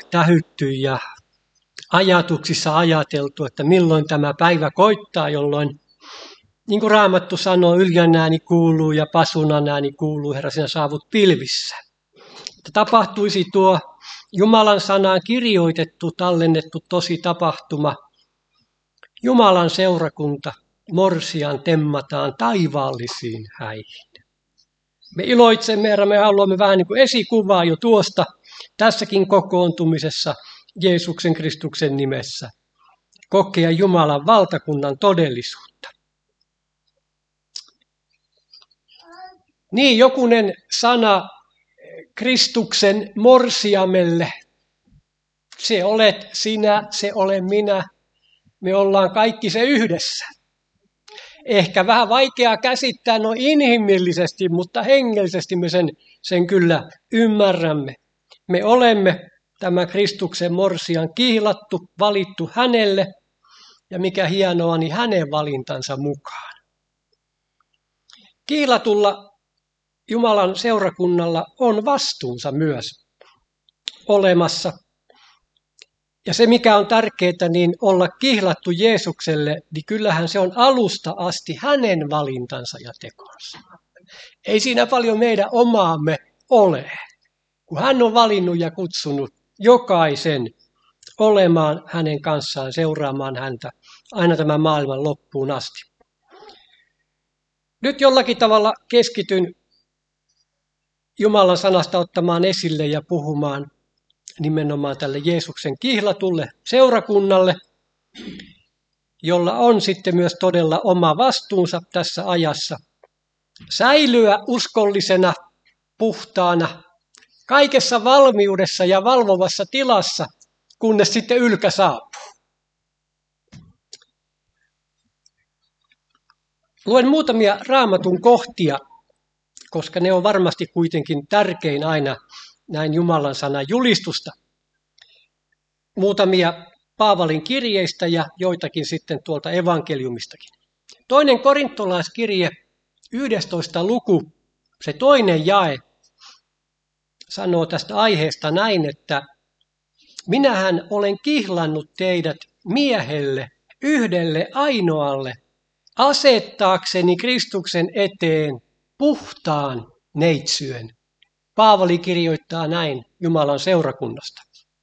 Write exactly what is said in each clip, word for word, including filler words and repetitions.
tähytty ja ajatuksissa ajateltu, että milloin tämä päivä koittaa, jolloin, niin kuin Raamattu sanoo, Yljän ääni kuuluu ja pasunan ääni kuuluu, Herra, sinä saavut pilvissä. Että tapahtuisi tuo Jumalan sanaan kirjoitettu, tallennettu tosi tapahtuma. Jumalan seurakunta morsian temmataan taivaallisiin häihin. Me iloitsemme, Herra, me haluamme vähän niin kuin esikuvaa jo tuosta tässäkin kokoontumisessa Jeesuksen Kristuksen nimessä. Kokea Jumalan valtakunnan todellisuutta. Niin, jokunen sana Kristuksen morsiamelle. Se olet sinä, se olen minä. Me ollaan kaikki se yhdessä. Ehkä vähän vaikeaa käsittää no inhimillisesti, mutta hengellisesti me sen, sen kyllä ymmärrämme. Me olemme tämä Kristuksen morsian kihlattu, valittu hänelle, ja mikä hienoa, niin hänen valintansa mukaan. Kihlatulla Jumalan seurakunnalla on vastuunsa myös olemassa. Ja se, mikä on tärkeää, niin olla kihlattu Jeesukselle, niin kyllähän se on alusta asti hänen valintansa ja tekonsa. Ei siinä paljon meidän omaamme ole, kun hän on valinnut ja kutsunut jokaisen olemaan hänen kanssaan, seuraamaan häntä aina tämän maailman loppuun asti. Nyt jollakin tavalla keskityn Jumalan sanasta ottamaan esille ja puhumaan nimenomaan tälle Jeesuksen kihlatulle seurakunnalle, jolla on sitten myös todella oma vastuunsa tässä ajassa. Säilyä uskollisena, puhtaana, kaikessa valmiudessa ja valvovassa tilassa, kunnes sitten ylkä saapuu. Luen muutamia Raamatun kohtia, koska ne on varmasti kuitenkin tärkein aina näin Jumalan sanan julistusta. Muutamia Paavalin kirjeistä ja joitakin sitten tuolta evankeliumistakin. Toinen korintolaiskirje, yhdestoista luku, se toinen jae, sanoo tästä aiheesta näin, että minähän olen kihlannut teidät miehelle, yhdelle ainoalle, asettaakseni Kristuksen eteen puhtaan neitsyön. Paavali kirjoittaa näin Jumalan seurakunnasta.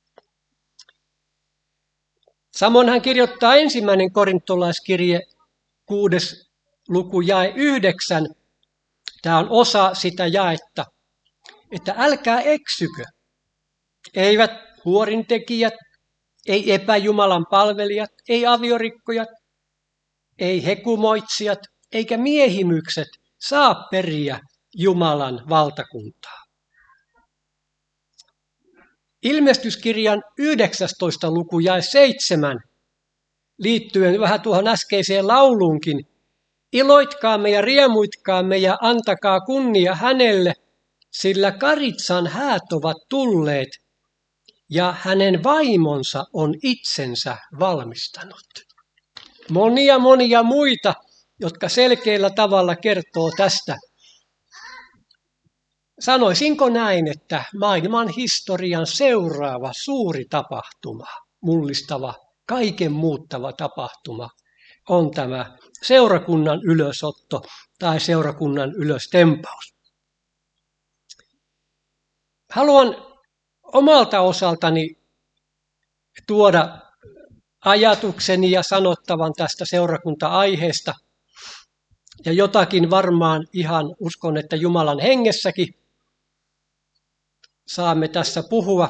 Samoin hän kirjoittaa ensimmäinen korintolaiskirje, kuudes luku, jae yhdeksän. Tämä on osa sitä jaetta, että älkää eksykö. Eivät huorintekijät, ei epäjumalan palvelijat, ei aviorikkojat, ei hekumoitsijat, eikä miehimykset saa periä Jumalan valtakuntaa. Ilmestyskirjan yhdeksästoista luku jae seitsemän, liittyen vähän tuohon äskeiseen lauluunkin. Iloitkaamme ja riemuitkaamme ja antakaa kunnia hänelle, sillä Karitsan häät ovat tulleet ja hänen vaimonsa on itsensä valmistanut. Monia monia muita, jotka selkeällä tavalla kertoo tästä. Sanoisinko näin, että maailman historian seuraava suuri tapahtuma, mullistava, kaiken muuttava tapahtuma, on tämä seurakunnan ylösotto tai seurakunnan ylöstempaus. Haluan omalta osaltani tuoda ajatukseni ja sanottavan tästä seurakunta-aiheesta, ja jotakin varmaan ihan uskon, että Jumalan hengessäkin saamme tässä puhua.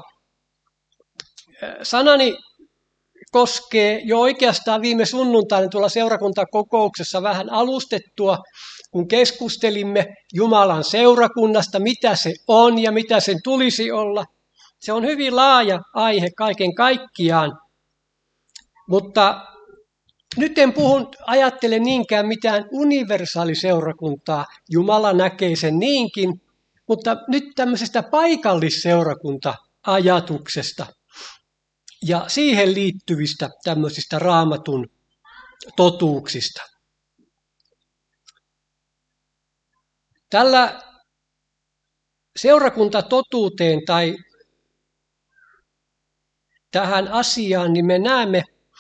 Sanani koskee jo oikeastaan viime sunnuntaina tuolla seurakuntakokouksessa vähän alustettua, kun keskustelimme Jumalan seurakunnasta, mitä se on ja mitä sen tulisi olla. Se on hyvin laaja aihe kaiken kaikkiaan, mutta nyt en puhu, ajattele niinkään mitään universaaliseurakuntaa, Jumala näkee sen niinkin, mutta nyt tämmöisestä paikallisseurakunta-ajatuksesta ja siihen liittyvistä tämmöisistä Raamatun totuuksista. Tällä seurakuntatotuuteen tai tähän asiaan, niin me näemme,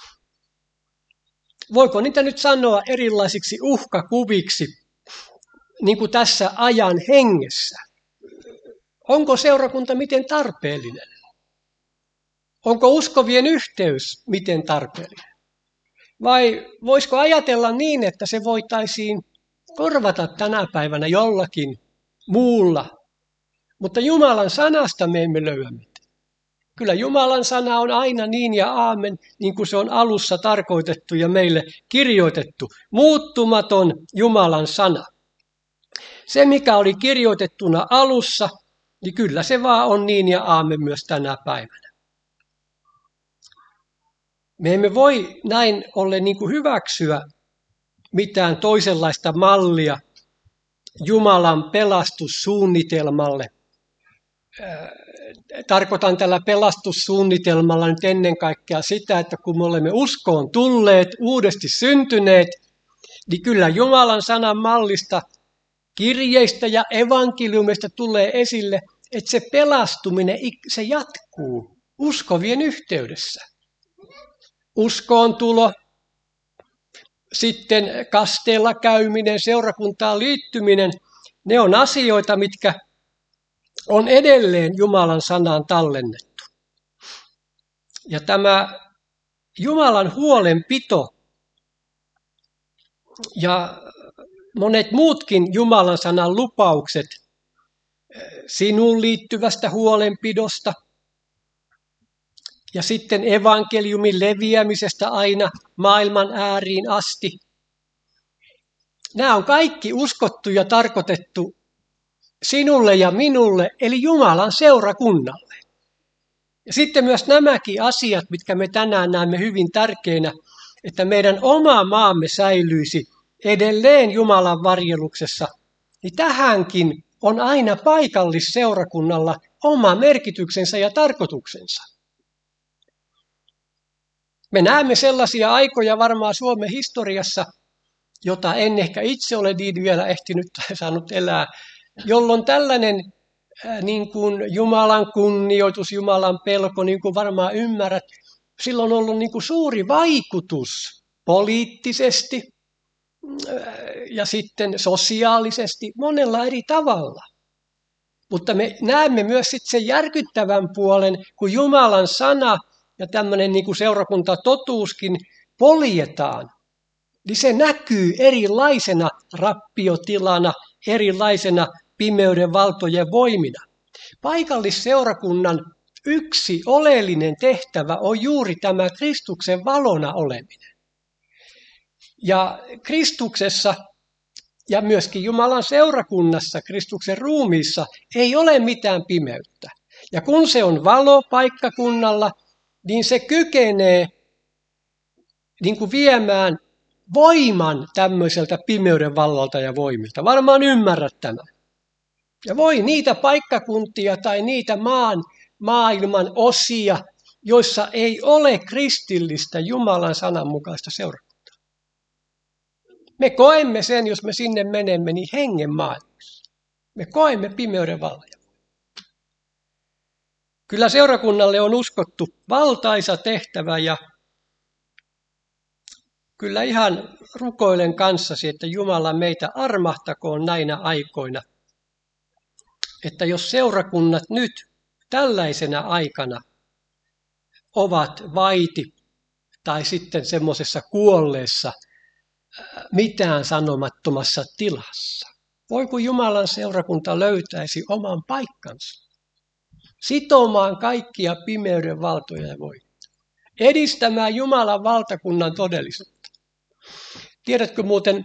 voiko niitä nyt sanoa erilaisiksi uhkakuviksi, niin kuin tässä ajan hengessä. Onko seurakunta miten tarpeellinen? Onko uskovien yhteys miten tarpeellinen? Vai voisiko ajatella niin, että se voitaisiin korvata tänä päivänä jollakin muulla? Mutta Jumalan sanasta me emme löyä mitään. Kyllä Jumalan sana on aina niin ja aamen, niin kuin se on alussa tarkoitettu ja meille kirjoitettu. Muuttumaton Jumalan sana. Se, mikä oli kirjoitettuna alussa, niin kyllä se vaan on niin ja aamen myös tänä päivänä. Me emme voi näin ollen niin kuin hyväksyä mitään toisenlaista mallia Jumalan pelastussuunnitelmalle. Tarkoitan tällä pelastussuunnitelmalla nyt ennen kaikkea sitä, että kun me olemme uskoon tulleet, uudesti syntyneet, niin kyllä Jumalan sanan mallista, kirjeistä ja evankeliumista tulee esille, että se pelastuminen, se jatkuu uskovien yhteydessä. Uskoon tulo, sitten kasteella käyminen, seurakuntaan liittyminen, ne on asioita, mitkä on edelleen Jumalan sanaan tallennettu. Ja tämä Jumalan huolenpito ja monet muutkin Jumalan sanan lupaukset sinuun liittyvästä huolenpidosta ja sitten evankeliumin leviämisestä aina maailman ääriin asti. Nämä on kaikki uskottu ja tarkoitettu sinulle ja minulle, eli Jumalan seurakunnalle. Ja sitten myös nämäkin asiat, mitkä me tänään näemme hyvin tärkeinä, että meidän oma maamme säilyisi edelleen Jumalan varjeluksessa, niin tähänkin on aina paikallisseurakunnalla oma merkityksensä ja tarkoituksensa. Me näemme sellaisia aikoja varmaan Suomen historiassa, jota en ehkä itse ole niin vielä ehtinyt tai saanut elää, jolloin tällainen äh, niin kuin Jumalan kunnioitus, Jumalan pelko, niin kuin varmaan ymmärrät, sillä on ollut niin kuin suuri vaikutus poliittisesti äh, ja sitten sosiaalisesti monella eri tavalla. Mutta me näemme myös sitten sen järkyttävän puolen, kun Jumalan sana ja tämmöinen niin kuin seurakuntatotuuskin poljetaan, niin se näkyy erilaisena rappiotilana, erilaisena pimeyden valtojen voimina. Paikallisseurakunnan yksi oleellinen tehtävä on juuri tämä Kristuksen valona oleminen. Ja Kristuksessa ja myöskin Jumalan seurakunnassa, Kristuksen ruumiissa, ei ole mitään pimeyttä. Ja kun se on valo paikkakunnalla, niin se kykenee niin kuin viemään voiman tämmöiseltä pimeyden vallalta ja voimilta. Varmaan ymmärrät tämän. Ja voi niitä paikkakuntia tai niitä maan, maailman osia, joissa ei ole kristillistä Jumalan sananmukaista seurakuntaa. Me koemme sen, jos me sinne menemme, niin hengen maailmassa. Me koemme pimeyden vallan. Kyllä seurakunnalle on uskottu valtaisa tehtävä ja kyllä ihan rukoilen kanssasi, että Jumala meitä armahtakoon näinä aikoina. Että jos seurakunnat nyt tällaisena aikana ovat vaiti tai sitten semmoisessa kuolleessa mitään sanomattomassa tilassa, voi kun Jumalan seurakunta löytäisi oman paikkansa. Sitomaan kaikkia pimeyden valtoja ja voimia. Edistämään Jumalan valtakunnan todellisuutta. Tiedätkö muuten,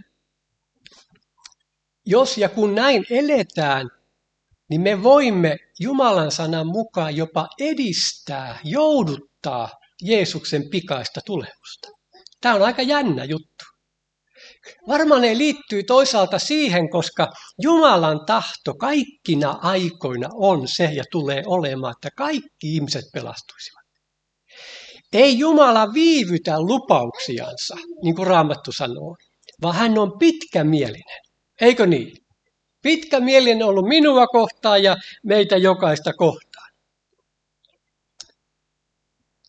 jos ja kun näin eletään, niin me voimme Jumalan sanan mukaan jopa edistää, jouduttaa Jeesuksen pikaista tulemusta. Tämä on aika jännä juttu. Varmaan ne liittyy toisaalta siihen, koska Jumalan tahto kaikkina aikoina on se ja tulee olemaan, että kaikki ihmiset pelastuisivat. Ei Jumala viivytä lupauksiansa, niin kuin Raamattu sanoo, vaan hän on pitkämielinen. Eikö niin? Pitkämielinen on ollut minua kohtaan ja meitä jokaista kohtaan.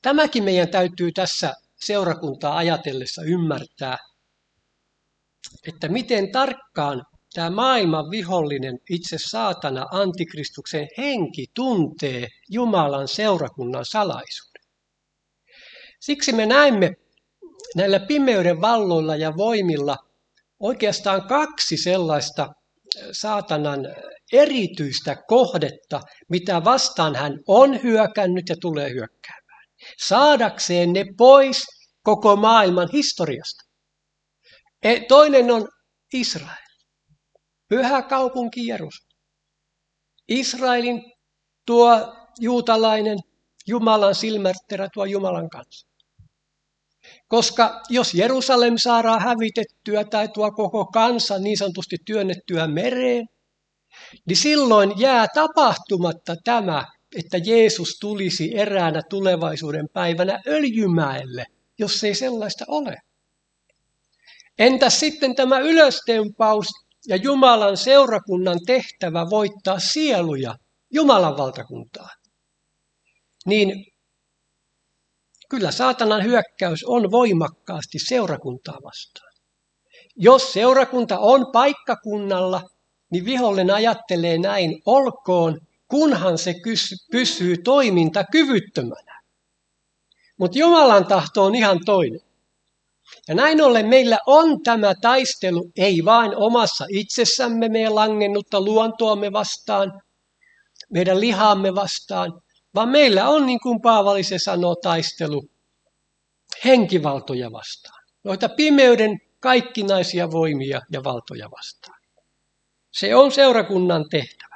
Tämäkin meidän täytyy tässä seurakuntaa ajatellessa ymmärtää, että miten tarkkaan tämä maailman vihollinen, itse saatana, antikristuksen henki tuntee Jumalan seurakunnan salaisuuden. Siksi me näemme näillä pimeyden valloilla ja voimilla oikeastaan kaksi sellaista saatanan erityistä kohdetta, mitä vastaan hän on hyökännyt ja tulee hyökkäämään, saadakseen ne pois koko maailman historiasta. Toinen on Israel, pyhä kaupunki Jerusalem. Israelin tuo juutalainen Jumalan silmärterä, tuo Jumalan kanssa. Koska jos Jerusalem saadaan hävitettyä tai tuo koko kansa niin sanotusti työnnettyä mereen, niin silloin jää tapahtumatta tämä, että Jeesus tulisi eräänä tulevaisuuden päivänä Öljymäelle, jos ei sellaista ole. Entäs sitten tämä ylöstempaus ja Jumalan seurakunnan tehtävä voittaa sieluja Jumalan valtakuntaan? Niin kyllä saatanan hyökkäys on voimakkaasti seurakuntaa vastaan. Jos seurakunta on paikkakunnalla, niin vihollinen ajattelee näin, olkoon, kunhan se pysyy toimintakyvyttömänä. Mutta Jumalan tahto on ihan toinen. Ja näin ollen meillä on tämä taistelu ei vain omassa itsessämme meidän langennutta luontoamme vastaan, meidän lihaamme vastaan, vaan meillä on, niin kuin Paavali se sanoo, taistelu henkivaltoja vastaan, noita pimeyden kaikkinaisia voimia ja valtoja vastaan. Se on seurakunnan tehtävä.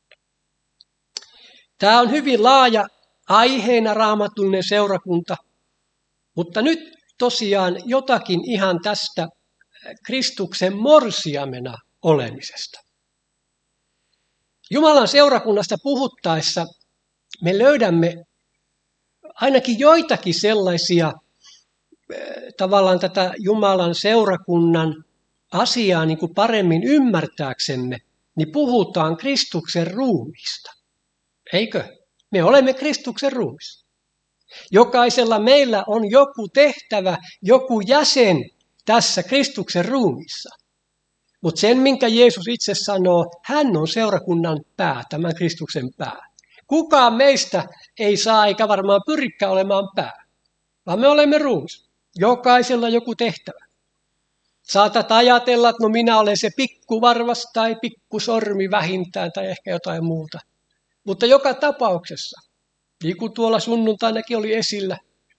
Tämä on hyvin laaja aiheena raamatullinen seurakunta, mutta nyt tosiaan jotakin ihan tästä Kristuksen morsiamena olemisesta. Jumalan seurakunnasta puhuttaessa me löydämme ainakin joitakin sellaisia tavallaan tätä Jumalan seurakunnan asiaa niin kuin paremmin ymmärtääksemme, niin puhutaan Kristuksen ruumiista. Eikö? Me olemme Kristuksen ruumissa. Jokaisella meillä on joku tehtävä, joku jäsen tässä Kristuksen ruumissa. Mutta sen, minkä Jeesus itse sanoo, hän on seurakunnan pää, tämän Kristuksen pää. Kukaan meistä ei saa eikä varmaan pyrikään olemaan pää, vaan me olemme ruumis. Jokaisella joku tehtävä. Saatat ajatella, että no minä olen se pikkuvarvas tai pikkusormi vähintään tai ehkä jotain muuta. Mutta joka tapauksessa, niin kuin tuolla sunnuntainakin oli esillä,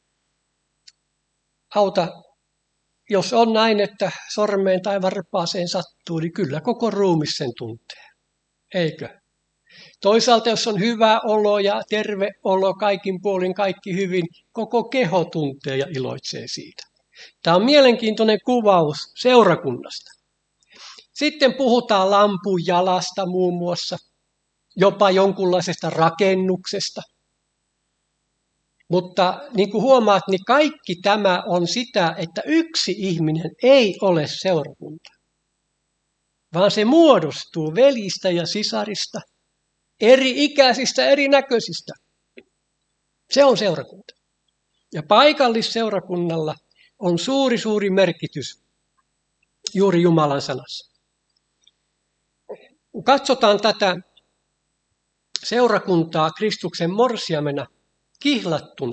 auta, jos on näin, että sormeen tai varpaaseen sattuu, niin kyllä koko ruumis sen tuntee. Eikö? Toisaalta, jos on hyvä olo ja terve olo, kaikin puolin kaikki hyvin, koko keho tuntee ja iloitsee siitä. Tämä on mielenkiintoinen kuvaus seurakunnasta. Sitten puhutaan lampun jalasta muun muassa, jopa jonkunlaisesta rakennuksesta. Mutta niin kuin huomaat, niin kaikki tämä on sitä, että yksi ihminen ei ole seurakunta, vaan se muodostuu velistä ja sisarista, eri ikäisistä, erinäköisistä. Se on seurakunta. Ja paikallisseurakunnalla on suuri, suuri merkitys juuri Jumalan sanassa. Kun katsotaan tätä seurakuntaa Kristuksen morsiamena kihlattuna,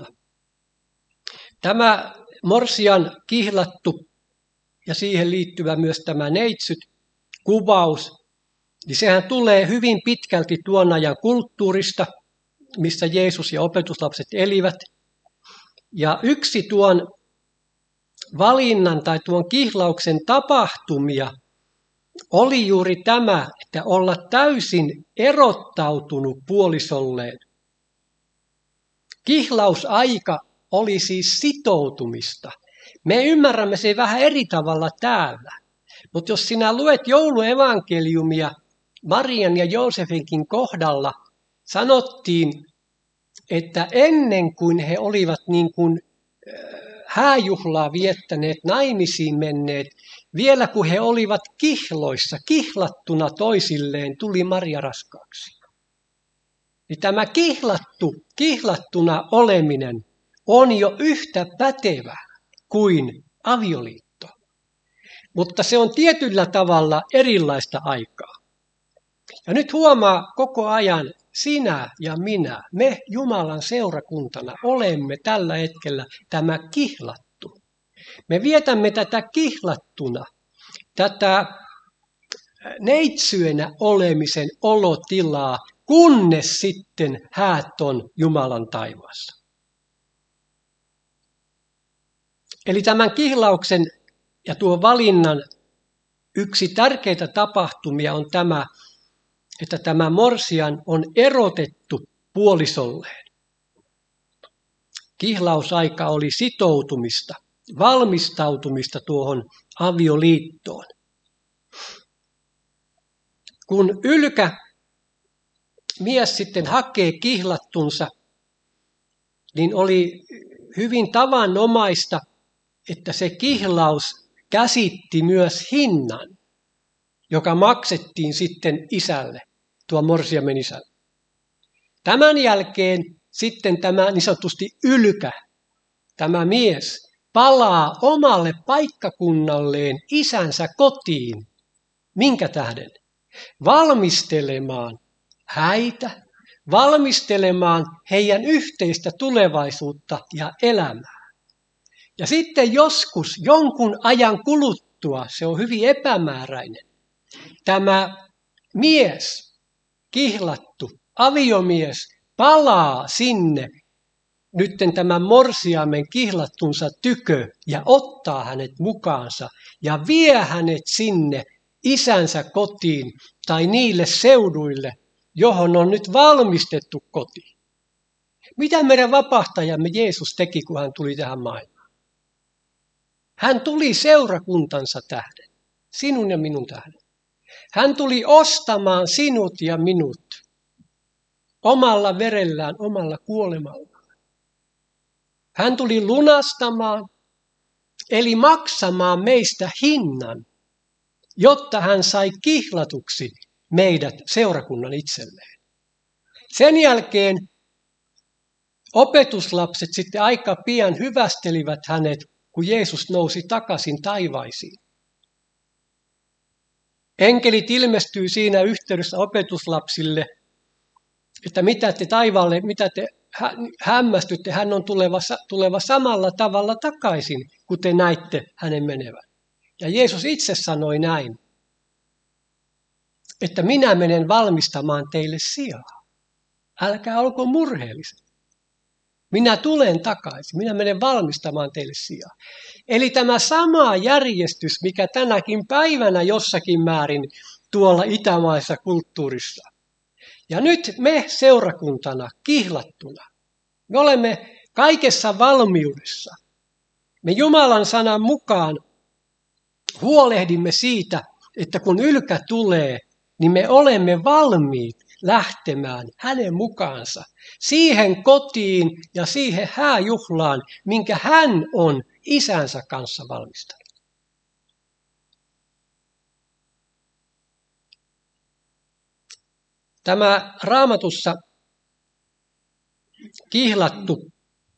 tämä morsian kihlattu ja siihen liittyvä myös tämä neitsyt kuvaus, niin sehän tulee hyvin pitkälti tuon ajan kulttuurista, missä Jeesus ja opetuslapset elivät. Ja yksi tuon valinnan tai tuon kihlauksen tapahtumia oli juuri tämä, että olla täysin erottautunut puolisolleen. Kihlausaika oli siis sitoutumista. Me ymmärrämme sen vähän eri tavalla täällä. Mutta jos sinä luet jouluevankeliumia Marian ja Joosefinkin kohdalla, sanottiin, että ennen kuin he olivat niin kuin hääjuhlaa viettäneet, naimisiin menneet, vielä kun he olivat kihloissa, kihlattuna toisilleen, tuli Maria raskaaksi. Niin tämä kihlattu, kihlattuna oleminen on jo yhtä pätevä kuin avioliitto, mutta se on tietyllä tavalla erilaista aikaa. Ja nyt huomaa koko ajan, sinä ja minä, me Jumalan seurakuntana olemme tällä hetkellä tämä kihlattu. Me vietämme tätä kihlattuna, tätä neitsyenä olemisen olotilaa, kunnes sitten häät on Jumalan taivaassa. Eli tämän kihlauksen ja tuon valinnan yksi tärkeitä tapahtumia on tämä, että tämä morsian on erotettu puolisolleen. Kihlausaika oli sitoutumista, valmistautumista tuohon avioliittoon. Kun ylkä mies sitten hakee kihlattunsa, niin oli hyvin tavanomaista, että se kihlaus käsitti myös hinnan, joka maksettiin sitten isälle, tuo morsiamen isälle. Tämän jälkeen sitten tämä niin sanotusti ylkä, tämä mies, palaa omalle paikkakunnalleen isänsä kotiin. Minkä tähden? Valmistelemaan häitä, valmistelemaan heidän yhteistä tulevaisuutta ja elämää. Ja sitten joskus jonkun ajan kuluttua, se on hyvin epämääräinen, tämä mies, kihlattu, aviomies, palaa sinne nytten tämän morsiamen kihlattunsa tykö ja ottaa hänet mukaansa ja vie hänet sinne isänsä kotiin tai niille seuduille, johon on nyt valmistettu koti. Mitä meidän vapahtajamme Jeesus teki, kun hän tuli tähän maailmaan? Hän tuli seurakuntansa tähden, sinun ja minun tähden. Hän tuli ostamaan sinut ja minut omalla verellään, omalla kuolemallaan. Hän tuli lunastamaan, eli maksamaan meistä hinnan, jotta hän sai kihlatuksi meidät seurakunnan itselleen. Sen jälkeen opetuslapset sitten aika pian hyvästelivät hänet, kun Jeesus nousi takaisin taivaisiin. Enkelit ilmestyy siinä yhteydessä opetuslapsille, että mitä te taivaalle, mitä te hämmästytte, hän on tuleva, tuleva samalla tavalla takaisin, kun te näitte hänen menevän. Ja Jeesus itse sanoi näin, että minä menen valmistamaan teille sijaa. Älkää olko murheelliset. Minä tulen takaisin, minä menen valmistamaan teille sijaa. Eli tämä sama järjestys, mikä tänäkin päivänä jossakin määrin tuolla itämaisessa kulttuurissa. Ja nyt me seurakuntana, kihlattuna, me olemme kaikessa valmiudessa. Me Jumalan sanan mukaan huolehdimme siitä, että kun ylkä tulee, niin me olemme valmiit lähtemään hänen mukaansa siihen kotiin ja siihen hääjuhlaan, minkä hän on isänsä kanssa valmistanut. Tämä Raamatussa kihlattu,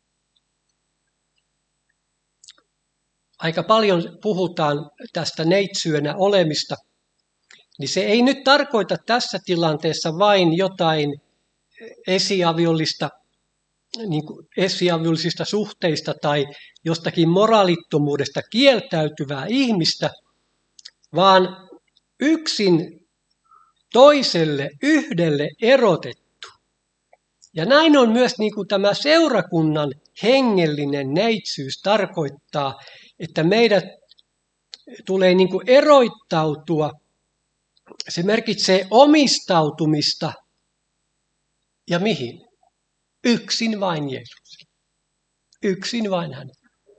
aika paljon puhutaan tästä neitsyönä olemista, niin se ei nyt tarkoita tässä tilanteessa vain jotain esiaviollista, niin kuin esiaviollisista suhteista tai jostakin moraalittomuudesta kieltäytyvää ihmistä, vaan yksin toiselle yhdelle erotettu. Ja näin on myös niin kuin tämä seurakunnan hengellinen neitsyys tarkoittaa, että meidät tulee niin kuin eroittautua. Se merkitsee omistautumista. Ja mihin? Yksin vain Jeesus. Yksin vain hän.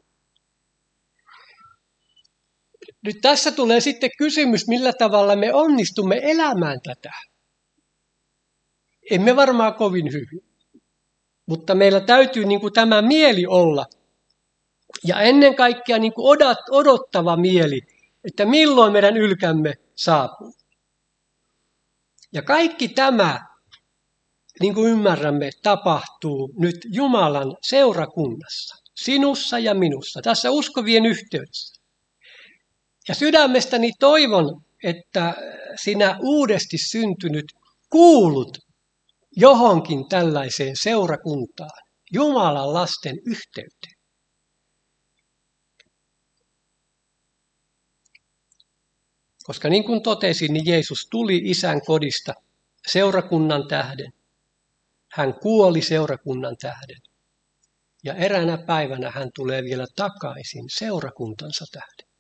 Nyt tässä tulee sitten kysymys, millä tavalla me onnistumme elämään tätä. Emme varmaan kovin hyvin, mutta meillä täytyy niin kuin tämä mieli olla. Ja ennen kaikkea niin kuin odottava mieli, että milloin meidän ylkämme saapuu. Ja kaikki tämä, niin kuin ymmärrämme, tapahtuu nyt Jumalan seurakunnassa, sinussa ja minussa, tässä uskovien yhteydessä. Ja sydämestäni toivon, että sinä uudesti syntynyt kuulut johonkin tällaiseen seurakuntaan, Jumalan lasten yhteyteen. Koska niin kuin totesin, niin Jeesus tuli Isän kodista seurakunnan tähden. Hän kuoli seurakunnan tähden. Ja eräänä päivänä hän tulee vielä takaisin seurakuntansa tähden.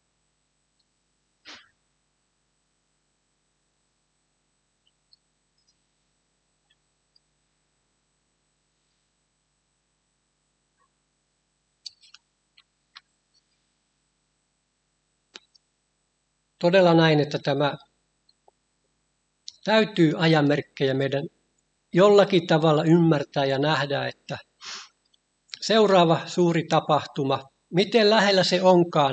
Todella näin, että tämä täytyy ajanmerkkejä meidän jollakin tavalla ymmärtää ja nähdä, että seuraava suuri tapahtuma, miten lähellä se onkaan,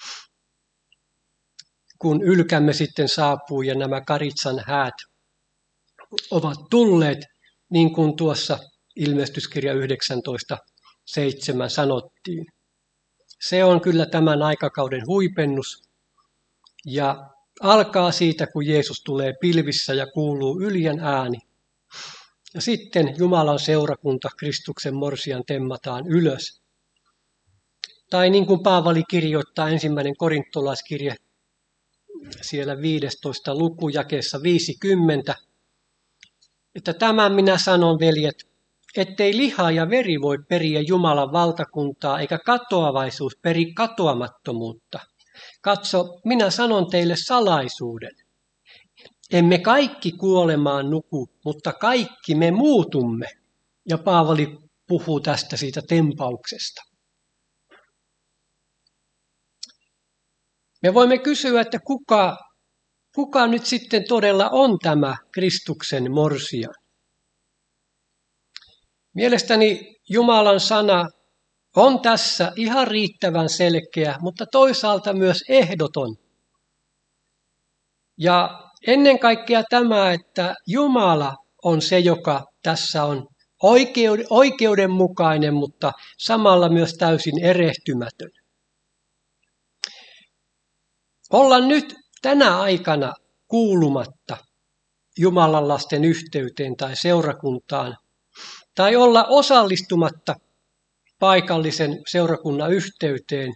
kun ylkämme sitten saapuu ja nämä Karitsan häät ovat tulleet, niin kuin tuossa ilmestyskirja yhdeksäntoista seitsemän sanottiin. Se on kyllä tämän aikakauden huipennus ja alkaa siitä, kun Jeesus tulee pilvissä ja kuuluu yljän ääni. Ja sitten Jumalan seurakunta, Kristuksen morsian, temmataan ylös. Tai niin kuin Paavali kirjoittaa ensimmäinen korintolaiskirje siellä viidestoista luku jakeessa viisikymmentä, että tämän minä sanon, veljet, ettei liha ja veri voi periä Jumalan valtakuntaa, eikä katoavaisuus peri katoamattomuutta. Katso, minä sanon teille salaisuuden. Emme kaikki kuolemaan nuku, mutta kaikki me muutumme. Ja Paavali puhuu tästä siitä tempauksesta. Me voimme kysyä, että kuka, kuka nyt sitten todella on tämä Kristuksen morsian? Mielestäni Jumalan sana on tässä ihan riittävän selkeä, mutta toisaalta myös ehdoton. Ja ennen kaikkea tämä, että Jumala on se, joka tässä on oikeudenmukainen, mutta samalla myös täysin erehtymätön. Olla nyt tänä aikana kuulumatta Jumalan lasten yhteyteen tai seurakuntaan, tai olla osallistumatta paikallisen seurakunnan yhteyteen,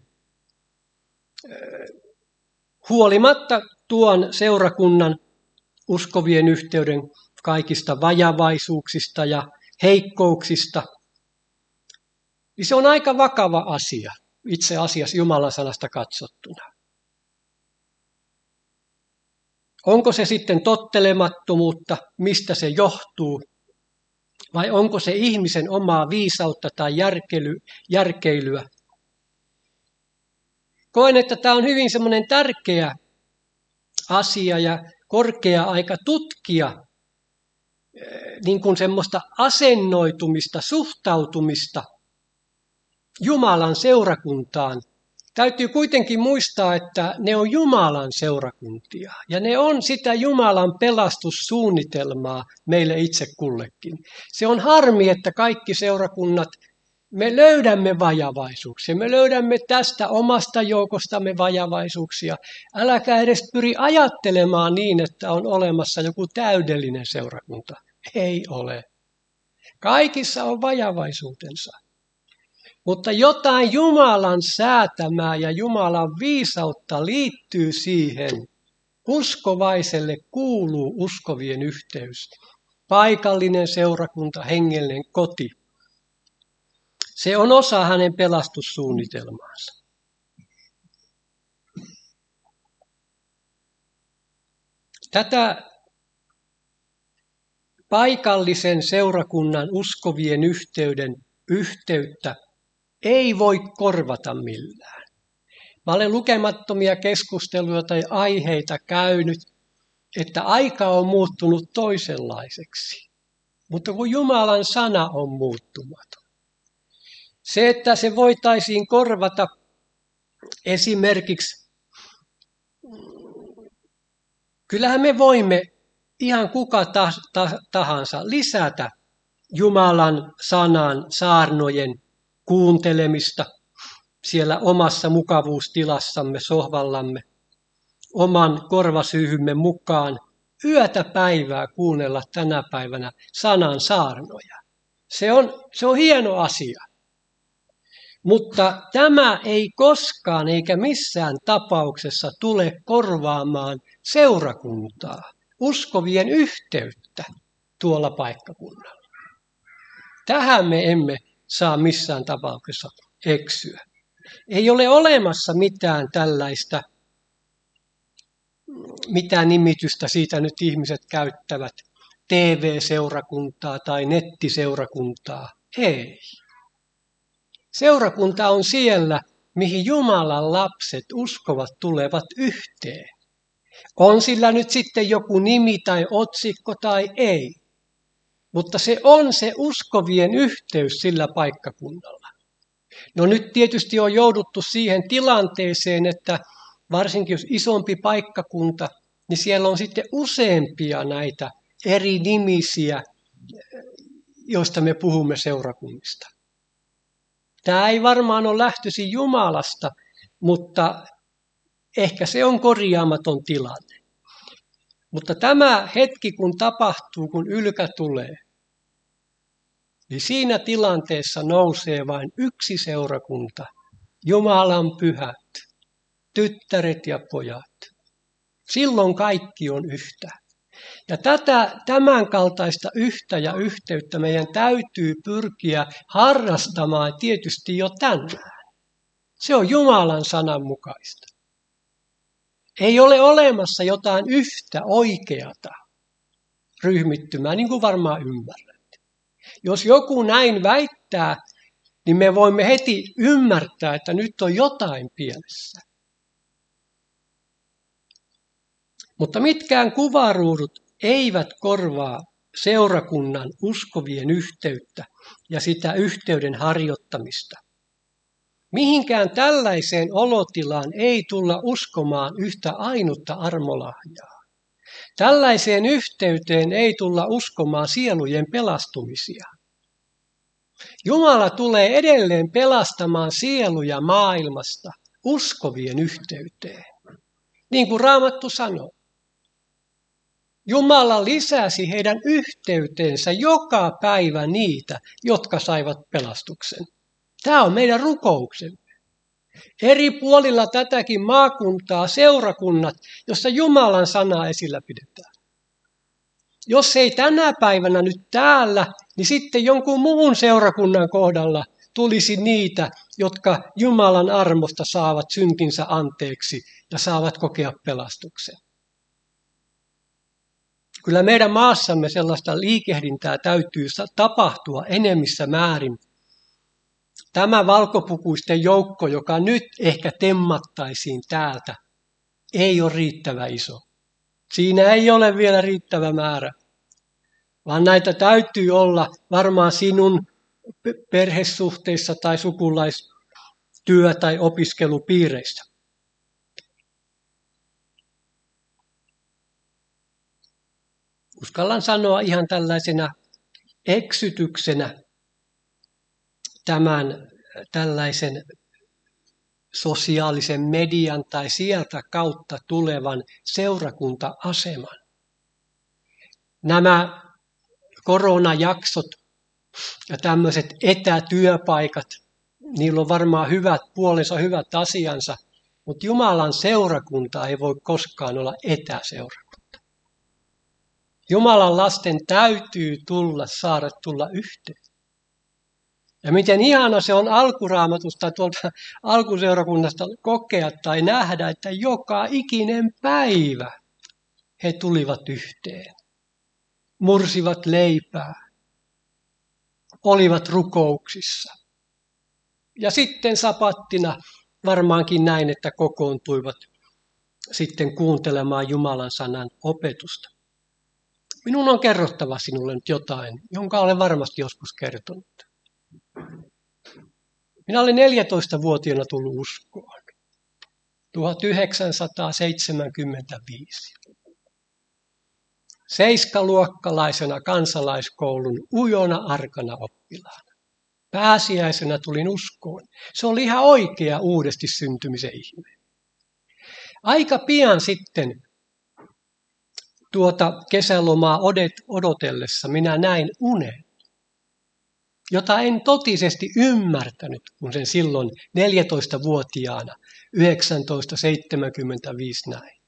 huolimatta tuon seurakunnan uskovien yhteyden kaikista vajavaisuuksista ja heikkouksista, niin se on aika vakava asia itse asiassa Jumalan sanasta katsottuna. Onko se sitten tottelemattomuutta, mistä se johtuu, vai onko se ihmisen omaa viisautta tai järkely, järkeilyä? Koen, että tämä on hyvin semmoinen tärkeä asia ja korkea aika tutkia niin kuin semmoista asennoitumista, suhtautumista Jumalan seurakuntaan. Täytyy kuitenkin muistaa, että ne on Jumalan seurakuntia ja ne on sitä Jumalan pelastussuunnitelmaa meille itse kullekin. Se on harmi, että kaikki seurakunnat, me löydämme vajavaisuuksia, me löydämme tästä omasta joukostamme vajavaisuuksia. Äläkä edes pyri ajattelemaan niin, että on olemassa joku täydellinen seurakunta. Ei ole. Kaikissa on vajavaisuutensa. Mutta jotain Jumalan säätämää ja Jumalan viisautta liittyy siihen. Uskovaiselle kuuluu uskovien yhteys. Paikallinen seurakunta, hengellinen koti. Se on osa hänen pelastussuunnitelmaansa. Tätä paikallisen seurakunnan uskovien yhteyden yhteyttä ei voi korvata millään. Mä olen lukemattomia keskusteluja tai aiheita käynyt, että aika on muuttunut toisenlaiseksi. Mutta kun Jumalan sana on muuttumaton. Se, että se voitaisiin korvata esimerkiksi, kyllähän me voimme ihan kuka tahansa lisätä Jumalan sanan saarnojen kuuntelemista siellä omassa mukavuustilassamme, sohvallamme, oman korvasyyhymme mukaan yötä päivää kuunnella tänä päivänä sanan saarnoja. Se on, se on hieno asia. Mutta tämä ei koskaan eikä missään tapauksessa tule korvaamaan seurakuntaa, uskovien yhteyttä tuolla paikkakunnalla. Tähän me emme saa missään tapauksessa eksyä. Ei ole olemassa mitään tällaista, mitä nimitystä siitä nyt ihmiset käyttävät, T V-seurakuntaa tai nettiseurakuntaa. Ei. Seurakunta on siellä, mihin Jumalan lapset uskovat tulevat yhteen. On sillä nyt sitten joku nimi tai otsikko tai ei. Mutta se on se uskovien yhteys sillä paikkakunnalla. No nyt tietysti on jouduttu siihen tilanteeseen, että varsinkin jos isompi paikkakunta, niin siellä on sitten useampia näitä eri nimisiä, joista me puhumme seurakunnista. Tämä ei varmaan ole lähtöisin Jumalasta, mutta ehkä se on korjaamaton tilanne. Mutta tämä hetki, kun tapahtuu, kun ylkä tulee, niin siinä tilanteessa nousee vain yksi seurakunta, Jumalan pyhät, tyttäret ja pojat. Silloin kaikki on yhtä. Ja tätä, tämän kaltaista yhtä ja yhteyttä meidän täytyy pyrkiä harrastamaan tietysti jo tänään. Se on Jumalan sanan mukaista. Ei ole olemassa jotain yhtä oikeata ryhmittymää, niin kuin varmaan ymmärrät. Jos joku näin väittää, niin me voimme heti ymmärtää, että nyt on jotain pielessä. Mutta mitkään kuvaruudut eivät korvaa seurakunnan uskovien yhteyttä ja sitä yhteyden harjoittamista. Mihinkään tällaiseen olotilaan ei tulla uskomaan yhtä ainutta armolahjaa. Tällaiseen yhteyteen ei tulla uskomaan sielujen pelastumisia. Jumala tulee edelleen pelastamaan sieluja maailmasta uskovien yhteyteen. Niin kuin Raamattu sanoo. Jumala lisäsi heidän yhteyteensä joka päivä niitä, jotka saivat pelastuksen. Tämä on meidän rukouksemme. Eri puolilla tätäkin maakuntaa seurakunnat, jossa Jumalan sanaa esillä pidetään. Jos ei tänä päivänä nyt täällä, niin sitten jonkun muun seurakunnan kohdalla tulisi niitä, jotka Jumalan armosta saavat syntinsä anteeksi ja saavat kokea pelastuksen. Kyllä meidän maassamme sellaista liikehdintää täytyy tapahtua enemmissä määrin. Tämä valkopukuisten joukko, joka nyt ehkä temmattaisiin täältä, ei ole riittävä iso. Siinä ei ole vielä riittävä määrä, vaan näitä täytyy olla varmaan sinun perhesuhteissa tai sukulaistyö- tai opiskelupiireissä. Uskallan sanoa ihan tällaisena eksytyksenä tämän tällaisen sosiaalisen median tai sieltä kautta tulevan seurakunta-aseman. Nämä koronajaksot ja tämmöiset etätyöpaikat, niillä on varmaan hyvät puolensa, hyvät asiansa, mutta Jumalan seurakunta ei voi koskaan olla etäseurakunta. Jumalan lasten täytyy tulla, saada tulla yhteen. Ja miten ihana se on alkuraamatusta tuolta alkuseurakunnasta kokea tai nähdä, että joka ikinen päivä he tulivat yhteen. Mursivat leipää, olivat rukouksissa. Ja sitten sapattina varmaankin näin, että kokoontuivat sitten kuuntelemaan Jumalan sanan opetusta. Minun on kerrottava sinulle nyt jotain, jonka olen varmasti joskus kertonut. Minä olin neljätoistavuotiaana tullut uskoon. tuhatyhdeksänsataaseitsemänkymmentäviisi. Seiskaluokkalaisena kansalaiskoulun ujona arkana oppilaana. Pääsiäisenä tulin uskoon. Se oli ihan oikea uudesti syntymisen ihme. Aika pian sitten tuota kesälomaa odotellessa minä näin unen, jota en totisesti ymmärtänyt, kun sen silloin neljätoistavuotiaana tuhatyhdeksänsataaseitsemänkymmentäviisi näin.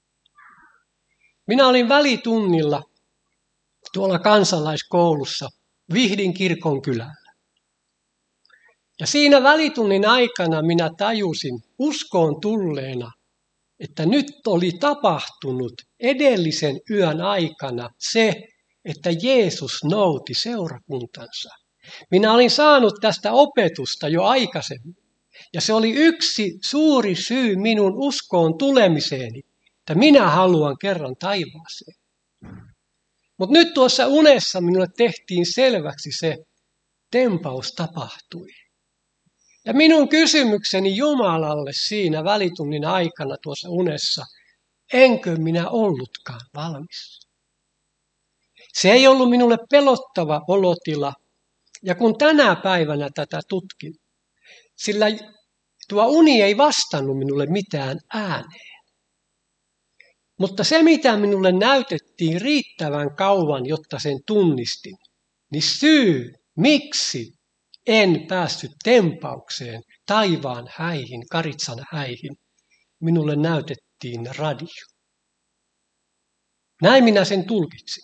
Minä olin välitunnilla tuolla kansalaiskoulussa Vihdin kirkon kylällä. Ja siinä välitunnin aikana minä tajusin uskoon tulleena, että nyt oli tapahtunut edellisen yön aikana se, että Jeesus nouti seurakuntansa. Minä olin saanut tästä opetusta jo aikaisemmin. Ja se oli yksi suuri syy minun uskoon tulemiseeni, että minä haluan kerran taivaaseen. Mutta nyt tuossa unessa minulle tehtiin selväksi se, tempaus tapahtui. Ja minun kysymykseni Jumalalle siinä välitunnin aikana tuossa unessa, enkö minä ollutkaan valmis? Se ei ollut minulle pelottava olotila, ja kun tänä päivänä tätä tutkin, sillä tuo uni ei vastannut minulle mitään ääneen. Mutta se, mitä minulle näytettiin riittävän kauan, jotta sen tunnistin, niin syy, miksi en päässyt tempaukseen, taivaan häihin, Karitsan häihin, minulle näytettiin radio. Näin minä sen tulkitsin.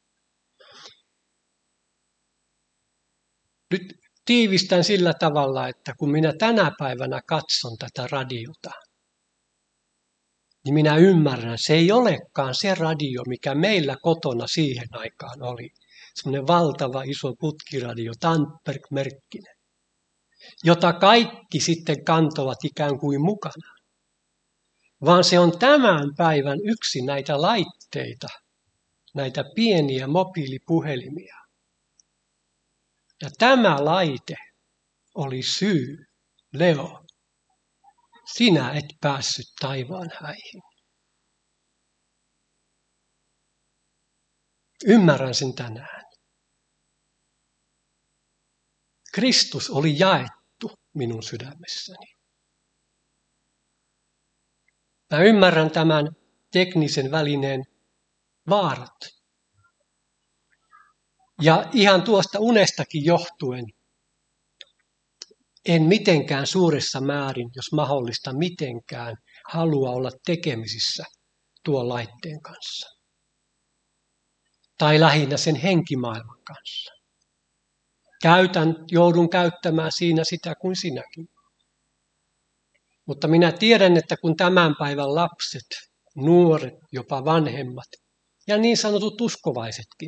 Nyt tiivistän sillä tavalla, että kun minä tänä päivänä katson tätä radiota, niin minä ymmärrän, se ei olekaan se radio, mikä meillä kotona siihen aikaan oli. Semmoinen valtava iso putkiradio, Tandberg-merkkinen, jota kaikki sitten kantovat ikään kuin mukana. Vaan se on tämän päivän yksi näitä laitteita, näitä pieniä mobiilipuhelimia. Ja tämä laite oli syy, Leo, sinä et päässyt taivaan häihin. Ymmärrän sen tänään. Kristus oli jaettu minun sydämessäni. Mä ymmärrän tämän teknisen välineen vaarat. Ja ihan tuosta unestakin johtuen, en mitenkään suuressa määrin, jos mahdollista mitenkään, halua olla tekemisissä tuon laitteen kanssa. Tai lähinnä sen henkimaailman kanssa. Käytän, joudun käyttämään siinä sitä kuin sinäkin. Mutta minä tiedän, että kun tämän päivän lapset, nuoret, jopa vanhemmat ja niin sanotut uskovaisetkin,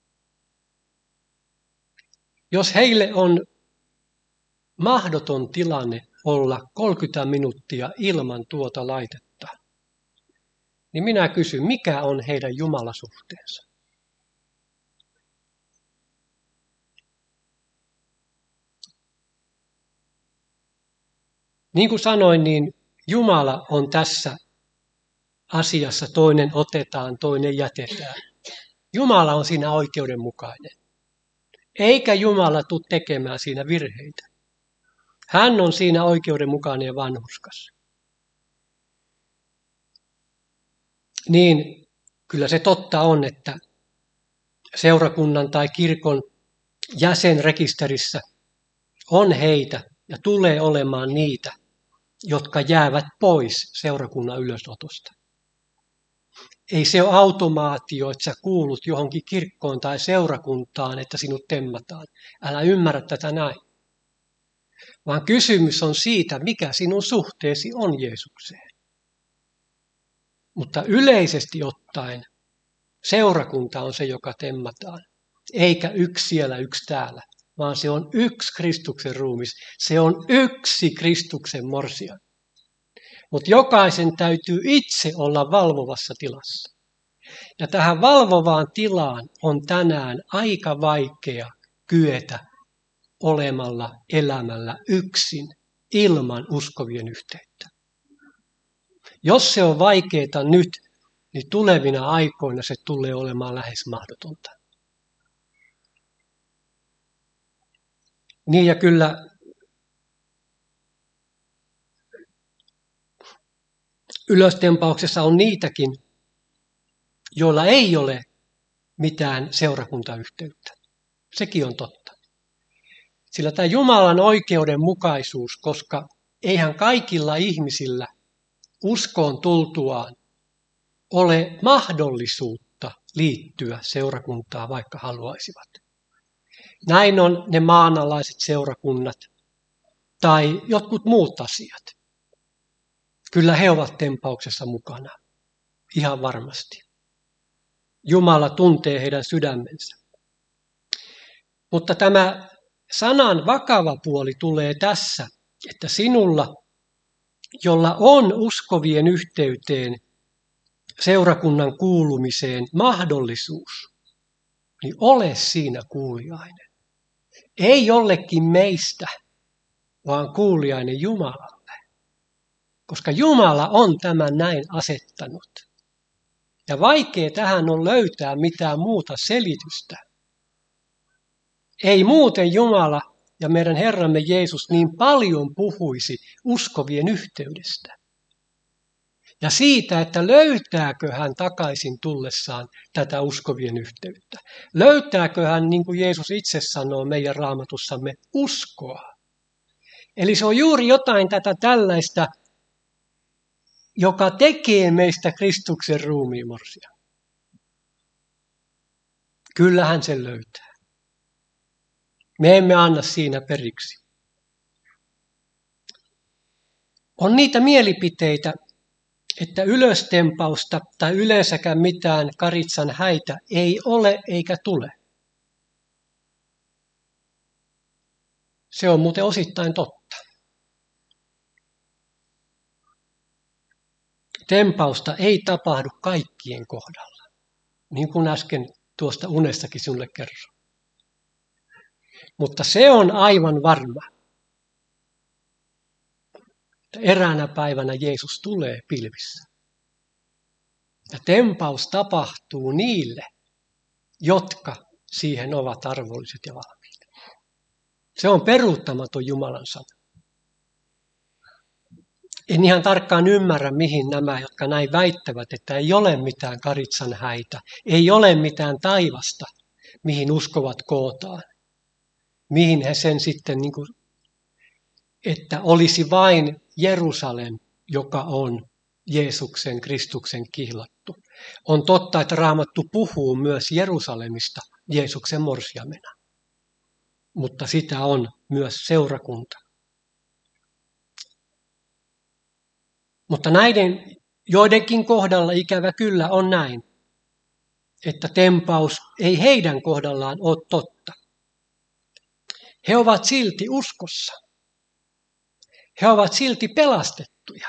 jos heille on mahdoton tilanne olla kolmekymmentä minuuttia ilman tuota laitetta, niin minä kysyn, mikä on heidän jumalasuhteensa? Niin kuin sanoin, niin Jumala on tässä asiassa toinen otetaan, toinen jätetään. Jumala on siinä oikeudenmukainen. Eikä Jumala tule tekemään siinä virheitä. Hän on siinä oikeudenmukainen ja vanhurskas. Niin kyllä se totta on, että seurakunnan tai kirkon jäsenrekisterissä on heitä ja tulee olemaan niitä, jotka jäävät pois seurakunnan ylösotosta. Ei se ole automaatio, että sä kuulut johonkin kirkkoon tai seurakuntaan, että sinut temmataan. Älä ymmärrä tätä näin. Vaan kysymys on siitä, mikä sinun suhteesi on Jeesukseen. Mutta yleisesti ottaen seurakunta on se, joka temmataan. Eikä yksi siellä, yksi täällä, vaan se on yksi Kristuksen ruumis. Se on yksi Kristuksen morsian. Mutta jokaisen täytyy itse olla valvovassa tilassa. Ja tähän valvovaan tilaan on tänään aika vaikea kyetä olemalla elämällä yksin ilman uskovien yhteyttä. Jos se on vaikeaa nyt, niin tulevina aikoina se tulee olemaan lähes mahdotonta. Niin ja kyllä ylöstempauksessa on niitäkin, joilla ei ole mitään seurakuntayhteyttä. Sekin on totta. Sillä tämä Jumalan oikeudenmukaisuus, koska eihän kaikilla ihmisillä uskoon tultuaan ole mahdollisuutta liittyä seurakuntaan, vaikka haluaisivat. Näin on ne maanalaiset seurakunnat tai jotkut muut asiat. Kyllä he ovat tempauksessa mukana, ihan varmasti. Jumala tuntee heidän sydämensä. Mutta tämä sanan vakava puoli tulee tässä, että sinulla, jolla on uskovien yhteyteen, seurakunnan kuulumiseen mahdollisuus, niin ole siinä kuuliainen. Ei jollekin meistä, vaan kuuliainen Jumalalle. Koska Jumala on tämän näin asettanut. Ja vaikea tähän on löytää mitään muuta selitystä. Ei muuten Jumala ja meidän Herramme Jeesus niin paljon puhuisi uskovien yhteydestä. Ja siitä, että löytääkö hän takaisin tullessaan tätä uskovien yhteyttä. Löytääkö hän, niin kuin Jeesus itse sanoo meidän Raamatussamme, uskoa. Eli se on juuri jotain tätä tällaista, joka tekee meistä Kristuksen ruumiinmorsian. Kyllä hän sen löytää. Me emme anna siinä periksi. On niitä mielipiteitä, että ylöstempausta tai yleensäkään mitään karitsan häitä ei ole eikä tule. Se on muuten osittain totta. Tempausta ei tapahdu kaikkien kohdalla, niin kuin äsken tuosta unestakin sinulle kerron. Mutta se on aivan varma, että eräänä päivänä Jeesus tulee pilvissä. Ja tempaus tapahtuu niille, jotka siihen ovat arvolliset ja valmiit. Se on peruuttamaton Jumalan sana. En ihan tarkkaan ymmärrä, mihin nämä, jotka näin väittävät, että ei ole mitään karitsan häitä, ei ole mitään taivasta, mihin uskovat kootaan. Mihin he sen sitten, niin kuin, että olisi vain Jerusalem, joka on Jeesuksen, Kristuksen kihlattu. On totta, että Raamattu puhuu myös Jerusalemista Jeesuksen morsiamena, mutta sitä on myös seurakunta. Mutta näiden joidenkin kohdalla ikävä kyllä on näin, että tempaus ei heidän kohdallaan ole totta. He ovat silti uskossa. He ovat silti pelastettuja.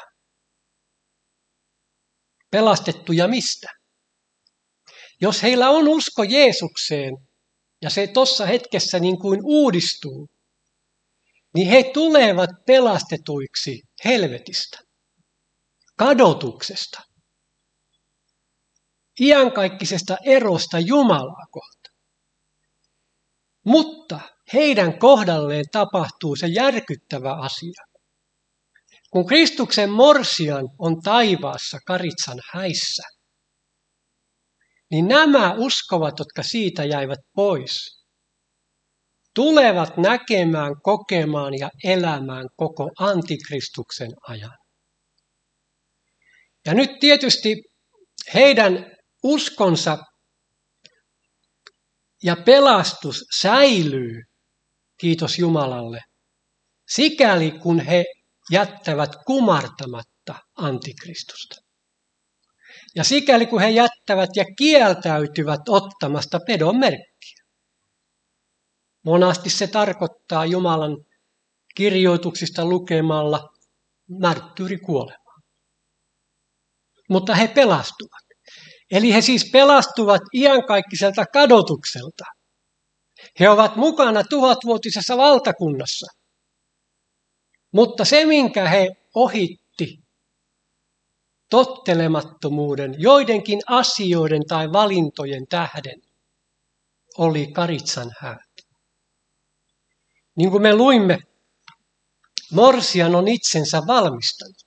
Pelastettuja mistä? Jos heillä on usko Jeesukseen ja se tuossa hetkessä niin kuin uudistuu, niin he tulevat pelastetuiksi helvetistä, kadotuksesta, iankaikkisesta erosta Jumalaa kohtaan. Mutta heidän kohdalleen tapahtuu se järkyttävä asia. Kun Kristuksen morsian on taivaassa karitsan häissä, niin nämä uskovat, jotka siitä jäivät pois, tulevat näkemään, kokemaan ja elämään koko antikristuksen ajan. Ja nyt tietysti heidän uskonsa ja pelastus säilyy, kiitos Jumalalle, sikäli kun he jättävät kumartamatta antikristusta. Ja sikäli kun he jättävät ja kieltäytyvät ottamasta pedon merkkiä. Monasti se tarkoittaa Jumalan kirjoituksista lukemalla märttyyrikuolemaa. Mutta he pelastuvat. Eli he siis pelastuvat iankaikkiselta kadotukselta. He ovat mukana tuhatvuotisessa valtakunnassa. Mutta se, minkä he ohitti, tottelemattomuuden, joidenkin asioiden tai valintojen tähden oli Karitsan häät. Niin kuin me luimme, morsian on itsensä valmistanut.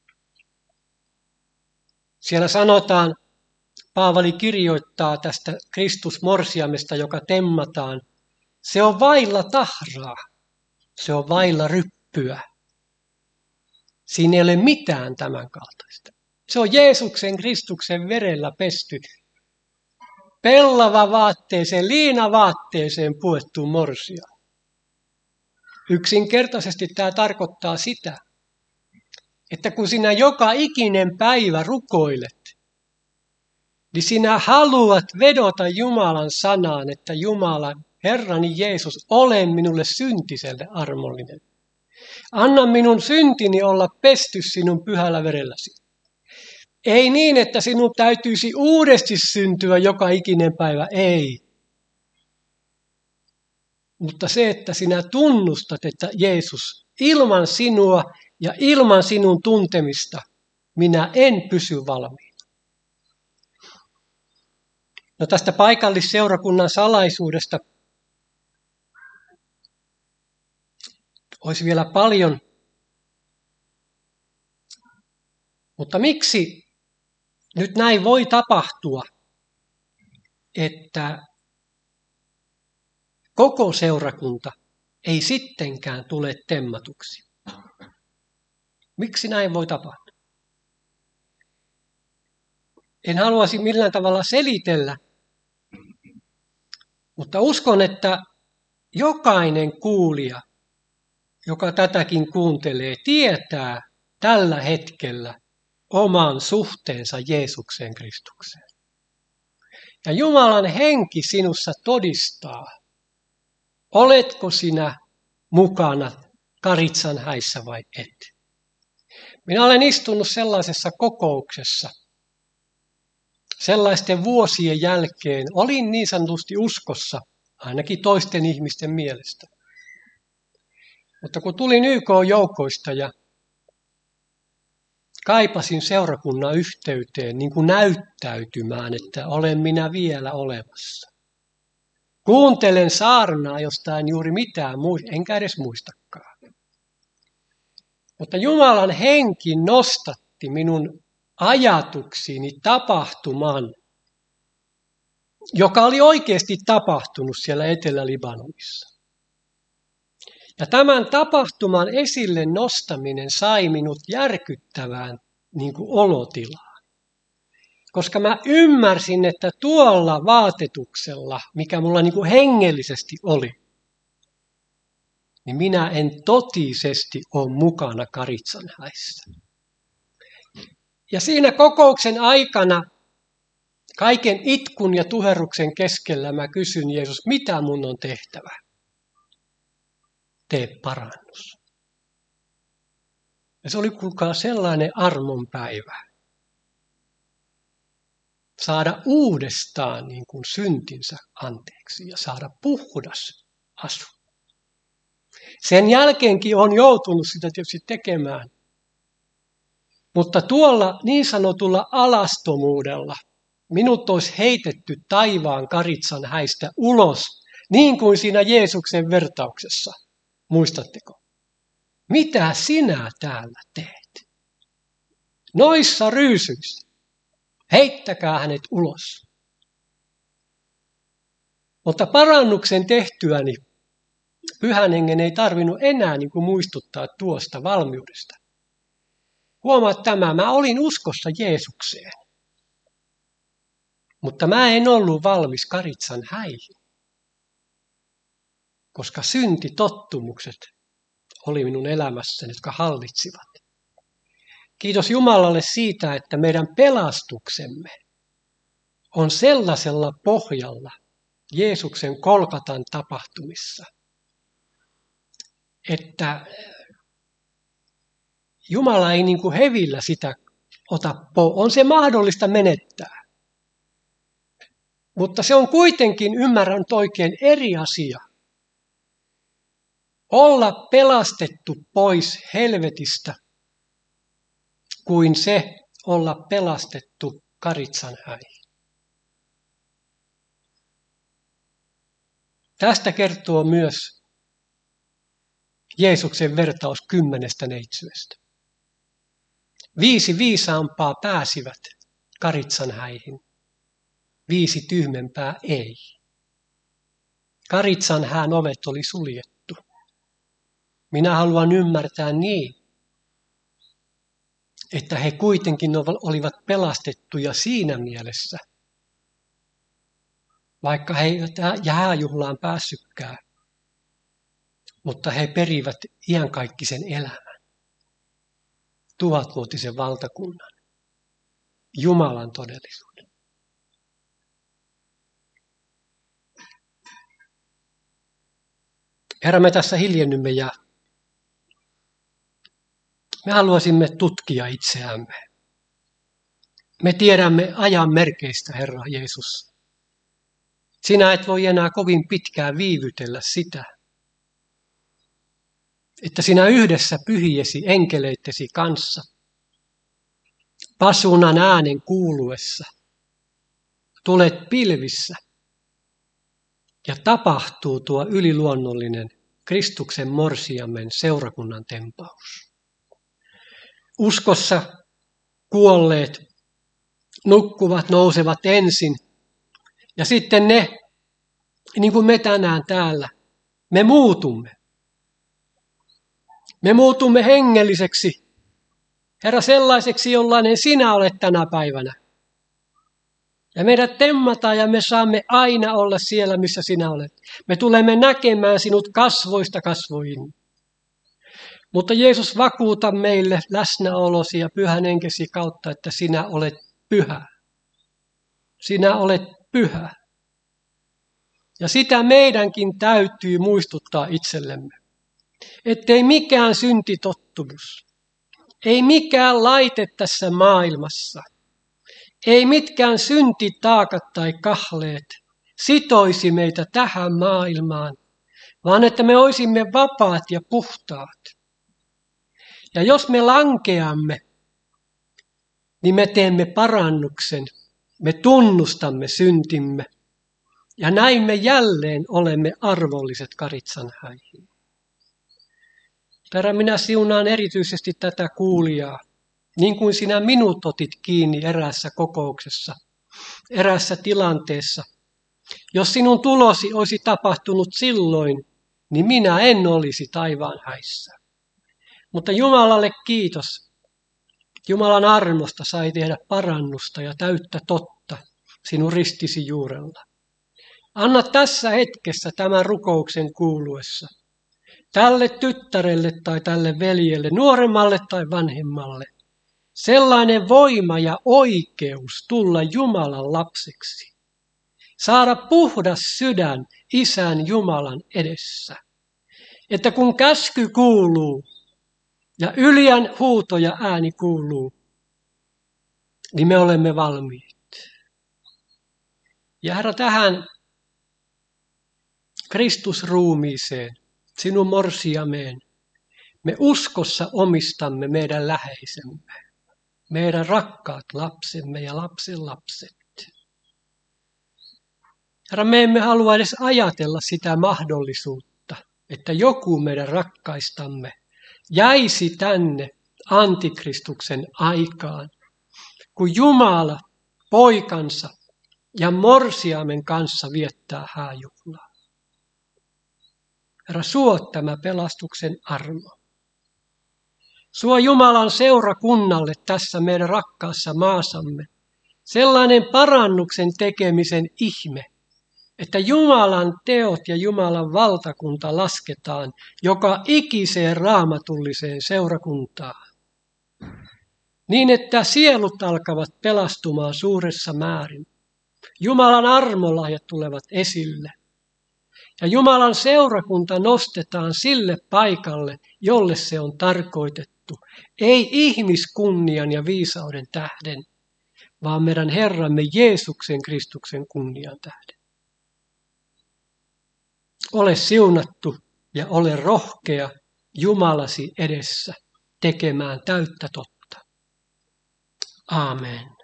Siellä sanotaan, Paavali kirjoittaa tästä Kristus-morsiamesta, joka temmataan. Se on vailla tahraa, se on vailla ryppyä. Siinä ei ole mitään tämän kaltaista. Se on Jeesuksen Kristuksen verellä pesty, pellava vaatteeseen, liinavaatteeseen puettu morsia. Yksinkertaisesti tämä tarkoittaa sitä, että kun sinä joka ikinen päivä rukoilet, niin sinä haluat vedota Jumalan sanaan, että Jumala, Herrani Jeesus, ole minulle syntiselle armollinen. Anna minun syntini olla pesty sinun pyhällä verelläsi. Ei niin, että sinun täytyisi uudesti syntyä joka ikinen päivä, ei. Mutta se, että sinä tunnustat, että Jeesus, ilman sinua ja ilman sinun tuntemista, minä en pysy valmiina. No tästä paikallisseurakunnan salaisuudesta olisi vielä paljon. Mutta miksi nyt näin voi tapahtua, että koko seurakunta ei sittenkään tule temmatuksi? Miksi näin voi tapahtua? En haluaisi millään tavalla selitellä, mutta uskon, että jokainen kuulija, joka tätäkin kuuntelee, tietää tällä hetkellä oman suhteensa Jeesukseen Kristukseen. Ja Jumalan henki sinussa todistaa, oletko sinä mukana Karitsan häissä vai et. Minä olen istunut sellaisessa kokouksessa, sellaisten vuosien jälkeen, olin niin sanotusti uskossa, ainakin toisten ihmisten mielestä. Mutta kun tulin Y K-joukoista ja kaipasin seurakunnan yhteyteen niin kuin näyttäytymään, että olen minä vielä olemassa. Kuuntelen saarnaa, josta en juuri mitään muista, enkä edes muistakaan. Mutta Jumalan henki nostatti minun ajatuksiini tapahtuman, joka oli oikeasti tapahtunut siellä Etelä-Libanonissa. Ja tämän tapahtuman esille nostaminen sai minut järkyttävään niin kuin olotilaan. Koska mä ymmärsin, että tuolla vaatetuksella, mikä mulla niin kuin hengellisesti oli, niin minä en totisesti ole mukana Karitsan häissä. Ja siinä kokouksen aikana, kaiken itkun ja tuherruksen keskellä mä kysyn, Jeesus, mitä mun on tehtävä? Tee parannus. Ja se oli kuulkaa sellainen armon päivä. Saada uudestaan niin kuin syntinsä anteeksi ja saada puhdas asu. Sen jälkeenkin on joutunut sitä tietysti tekemään. Mutta tuolla niin sanotulla alastomuudella minut olisi heitetty taivaan Karitsan häistä ulos, niin kuin siinä Jeesuksen vertauksessa. Muistatteko? Mitä sinä täällä teet? Noissa ryysyissä. Heittäkää hänet ulos. Mutta parannuksen tehtyäni Pyhän Hengen ei tarvinnut enää niin kuin muistuttaa tuosta valmiudesta. Huomaat tämä, mä olin uskossa Jeesukseen. Mutta mä en ollut valmis Karitsan häihin. Koska syntitottumukset oli minun elämässäni, jotka hallitsivat. Kiitos Jumalalle siitä, että meidän pelastuksemme on sellaisella pohjalla Jeesuksen Kolkatan tapahtumissa, että Jumala ei niin kuin hevillä sitä ota pois. On se mahdollista menettää. Mutta se on kuitenkin, ymmärrän oikein, eri asia. Olla pelastettu pois helvetistä kuin se olla pelastettu karitsan häihin. Tästä kertoo myös Jeesuksen vertaus kymmenestä neitsyestä. Viisi viisaampaa pääsivät karitsan häihin, viisi tyhmempää ei. Karitsan hän ovet oli suljettu. Minä haluan ymmärtää niin, että he kuitenkin olivat pelastettuja siinä mielessä, vaikka he eivät hääjuhlaan päässytkään, mutta he perivät iankaikkisen elämän, tuhatvuotisen valtakunnan, Jumalan todellisuuden. Herra, me tässä hiljennymme ja me haluaisimme tutkia itseämme. Me tiedämme ajan merkeistä, Herra Jeesus. Sinä et voi enää kovin pitkään viivytellä sitä, että sinä yhdessä pyhiesi enkeleittesi kanssa, pasunan äänen kuuluessa, tulet pilvissä ja tapahtuu tuo yliluonnollinen Kristuksen morsiamen seurakunnan tempaus. Uskossa kuolleet nukkuvat, nousevat ensin ja sitten ne, niin kuin me tänään täällä, me muutumme. Me muutumme hengelliseksi, Herra, sellaiseksi, jollainen sinä olet tänä päivänä. Ja meidät temmataan ja me saamme aina olla siellä, missä sinä olet. Me tulemme näkemään sinut kasvoista kasvoihin. Mutta Jeesus, vakuuta meille läsnäolosi ja pyhän henkesi kautta, että sinä olet pyhä. Sinä olet pyhä. Ja sitä meidänkin täytyy muistuttaa itsellemme. Ettei mikään syntitottumus, ei mikään laite tässä maailmassa, ei mitkään syntitaakat tai kahleet sitoisi meitä tähän maailmaan, vaan että me olisimme vapaat ja puhtaat. Ja jos me lankeamme, niin me teemme parannuksen, me tunnustamme syntimme ja näin me jälleen olemme arvolliset karitsan häihin. Herra, minä siunaan erityisesti tätä kuulijaa, niin kuin sinä minut otit kiinni eräässä kokouksessa, eräässä tilanteessa. Jos sinun tulosi olisi tapahtunut silloin, niin minä en olisi taivaan häissä. Mutta Jumalalle kiitos. Jumalan armosta sai tehdä parannusta ja täyttä totta sinun ristisi juurella. Anna tässä hetkessä tämän rukouksen kuuluessa tälle tyttärelle tai tälle veljelle, nuoremmalle tai vanhemmalle, sellainen voima ja oikeus tulla Jumalan lapseksi. Saada puhdas sydän Isän Jumalan edessä. Että kun käsky kuuluu ja yliän huuto ja ääni kuuluu, niin me olemme valmiit. Ja Herra, tähän Kristusruumiiseen, sinun morsiameen, me uskossa omistamme meidän läheisemme, meidän rakkaat lapsemme ja lapsen lapset. Herra, me emme halua edes ajatella sitä mahdollisuutta, että joku meidän rakkaistamme jäisi tänne antikristuksen aikaan, kun Jumala poikansa ja morsiamen kanssa viettää hääjuhlaa. Herra, suo tämä pelastuksen armo. Suo Jumalan seurakunnalle tässä meidän rakkaassa maassamme sellainen parannuksen tekemisen ihme, että Jumalan teot ja Jumalan valtakunta lasketaan joka ikiseen raamatulliseen seurakuntaan. Niin, että sielut alkavat pelastumaan suuressa määrin. Jumalan armolahjat tulevat esille. Ja Jumalan seurakunta nostetaan sille paikalle, jolle se on tarkoitettu. Ei ihmiskunnian ja viisauden tähden, vaan meidän Herramme Jeesuksen Kristuksen kunnian tähden. Ole siunattu ja ole rohkea Jumalasi edessä tekemään täyttä totta. Aamen.